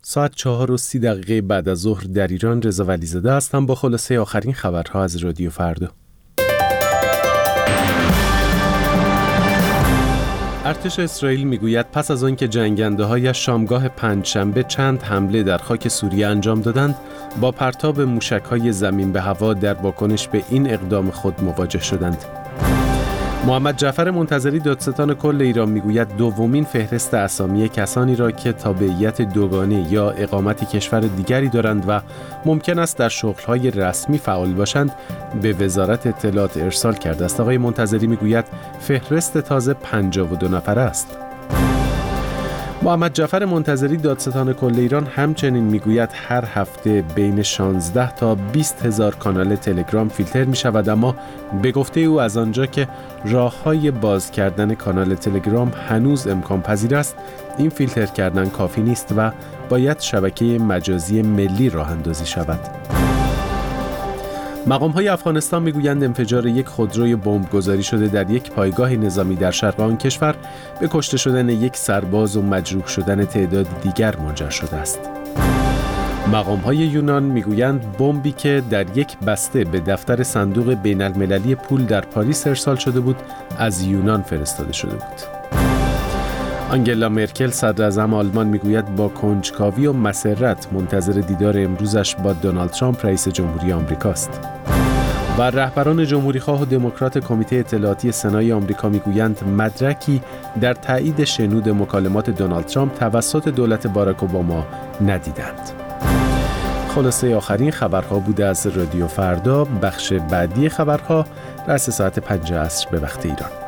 ساعت 4:30 بعد از ظهر در ایران. رضا ولیزاده هستم با خلاصه آخرین خبرها از رادیو فردا. ارتش اسرائیل میگوید پس از آنکه جنگنده‌هایش شامگاه پنجشنبه چند حمله در خاک سوریه انجام دادند، با پرتاب موشک‌های زمین به هوا در واکنش به این اقدام خود مواجه شدند. محمد جعفر منتظری دادستان کل ایران میگوید دومین فهرست اسامی کسانی را که تابعیت دوگانه یا اقامت کشور دیگری دارند و ممکن است در شغل‌های رسمی فعال باشند به وزارت اطلاعات ارسال کرده است. آقای منتظری میگوید فهرست تازه 52 نفره است. محمد جعفر منتظری دادستان کل ایران همچنین میگوید هر هفته بین 16 تا 20 هزار کانال تلگرام فیلتر می شود، اما به گفته او از آنجا که راه‌های باز کردن کانال تلگرام هنوز امکان پذیر است، این فیلتر کردن کافی نیست و باید شبکه مجازی ملی راه اندازی شود. مقام‌های افغانستان میگویند انفجار یک خودروی بمبگذاری شده در یک پایگاه نظامی در شرق آن کشور به کشته شدن یک سرباز و مجروح شدن تعداد دیگر منجر شده است. مقام‌های یونان میگویند بمبی که در یک بسته به دفتر صندوق بین‌المللی پول در پاریس ارسال شده بود، از یونان فرستاده شده بود. آنگلا مرکل صدراعظم آلمان میگوید با کنجکاوی و مسرت منتظر دیدار امروزش با دونالد ترامپ رئیس جمهوری آمریکاست. و رهبران جمهوریخواه و دموکرات کمیته اطلاعاتی سنای آمریکا میگویند مدرکی در تایید شنود مکالمات دونالد ترامپ توسط دولت باراک اوباما ندیدند. خلاصه آخرین خبرها بوده از رادیو فردا. بخش بعدی خبرها رأس ساعت 5 عصر به وقت ایران.